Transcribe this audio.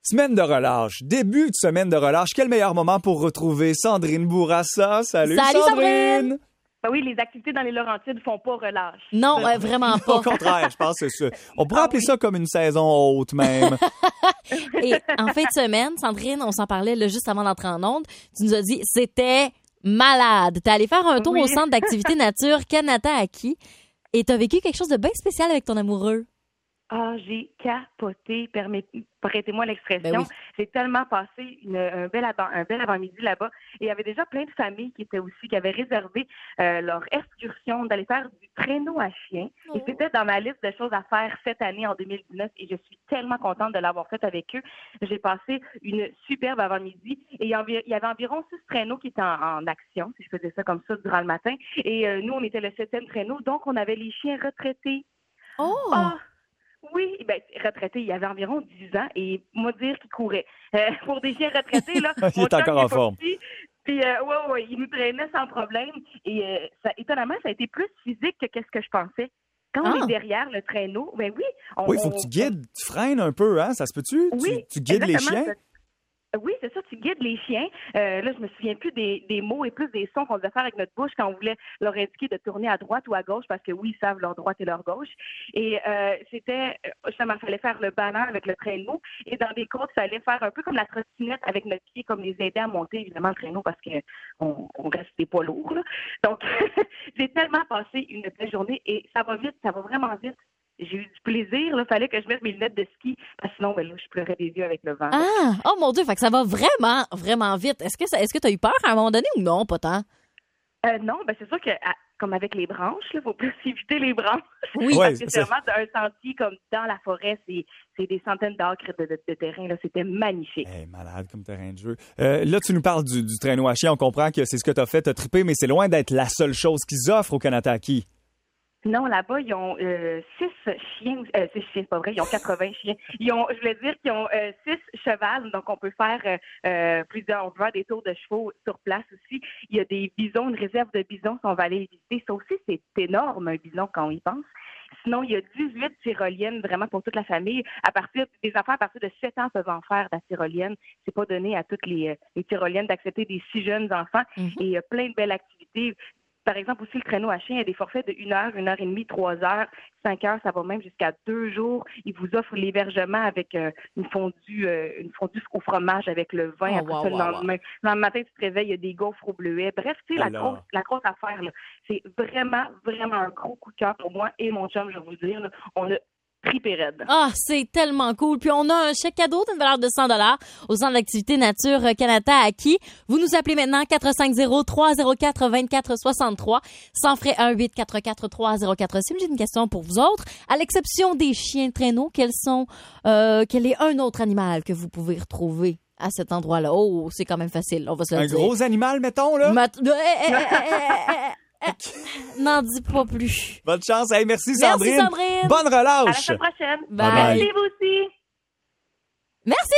Semaine de relâche, début de semaine de relâche. Quel meilleur moment pour retrouver Sandrine Bourassa. Salut Sandrine! Ben oui, les activités dans les Laurentides font pas relâche. Non, vraiment pas. Au contraire, je pense que c'est ça. On pourrait appeler ça comme une saison haute même. Et en fin de semaine, Sandrine, on s'en parlait là, juste avant d'entrer en onde. Tu nous as dit c'était malade. T'es allée faire un tour au centre d'activité nature Kanata-Aki et t'as vécu quelque chose de bien spécial avec ton amoureux. Ah, j'ai capoté, prêtez-moi l'expression. Ben oui. J'ai tellement passé un bel avant-midi là-bas. Et il y avait déjà plein de familles qui avaient réservé leur excursion d'aller faire du traîneau à chien. Et c'était dans ma liste de choses à faire cette année, en 2019. Et je suis tellement contente de l'avoir fait avec eux. J'ai passé une superbe avant-midi. Et il y avait environ 6 traîneaux qui étaient en action, si je faisais ça comme ça, durant le matin. Et nous, on était le 7e traîneau. Donc, on avait les chiens retraités. Oh! Oui, retraité, il y avait environ 10 ans et moi dire qu'il courait. Pour des chiens retraités, là, il est encore en forme. Puis, il nous traînait sans problème. Et étonnamment, ça a été plus physique que qu'est-ce que je pensais. Quand on est derrière le traîneau, ben oui. Oui, il faut que tu guides, tu freines un peu, hein? Ça se peut-tu? Oui, tu guides les chiens? Oui, c'est ça, tu guides les chiens. Là, je me souviens plus des mots et plus des sons qu'on devait faire avec notre bouche quand on voulait leur indiquer de tourner à droite ou à gauche parce que oui, ils savent leur droite et leur gauche. Et justement, il fallait faire le ballon avec le traîneau. Et dans des côtes, il fallait faire un peu comme la trottinette avec notre pied, comme les aider à monter, évidemment, le traîneau parce qu'on reste des poids lourds, là. Donc, j'ai tellement passé une belle journée et ça va vite, ça va vraiment vite. J'ai eu du plaisir. Il fallait que je mette mes lunettes de ski parce que sinon, là, je pleurais des yeux avec le vent. Ah! Oh mon Dieu! Fait que ça va vraiment, vraiment vite. Est-ce que tu as eu peur à un moment donné ou non? Pas tant? Non, c'est sûr que comme avec les branches, il faut plus éviter les branches. Oui, parce que c'est vraiment un sentier comme dans la forêt. C'est des centaines d'acres de terrain. Là. C'était magnifique. Hey, malade comme terrain de jeu. Là, tu nous parles du traîneau à chien. On comprend que c'est ce que tu as fait. Tu as trippé, mais c'est loin d'être la seule chose qu'ils offrent au Kanata-Aki. Non, là-bas, ils ont 6 chiens. 6 chiens, c'est pas vrai. Ils ont 80 chiens. Ils ont 6 chevals. Donc, on peut faire on peut faire des tours de chevaux sur place aussi. Il y a des bisons, une réserve de bisons. Si on va aller les visiter. Ça aussi, c'est énorme, un bison, quand on y pense. Sinon, il y a 18 tyroliennes, vraiment pour toute la famille. Des enfants à partir de 7 ans peuvent en faire de la tyrolienne. C'est pas donné à toutes les tyroliennes d'accepter des si jeunes enfants. Mm-hmm. Et il y a plein de belles activités. Par exemple, aussi, le traîneau à chien, il y a des forfaits de 1 heure, 1 heure et demie, 3 heures, 5 heures, ça va même jusqu'à 2 jours. Ils vous offrent l'hébergement avec une fondue au fromage avec le vin. Après ça, le matin, tu te réveilles, il y a des gaufres au bleuet. Bref, tu sais, la grosse affaire, là, c'est vraiment, vraiment un gros coup de cœur pour moi et mon chum, je vais vous le dire. Là, on a tripé raide. Ah, c'est tellement cool. Puis on a un chèque cadeau d'une valeur de 100 au centre d'activité nature Kanata-Aki. Vous nous appelez maintenant 450-304-2463 sans frais 1-844-304. J'ai une question pour vous autres. À l'exception des chiens de traîneau, quel est un autre animal que vous pouvez retrouver à cet endroit-là? Oh, c'est quand même facile. On va se le dire. Un gros animal, mettons, là? N'en dis pas plus. Bonne chance. Hey, merci Sandrine. Merci Sandrine. Bonne relâche. À la semaine prochaine. Bye. Bye. Merci vous aussi. Merci.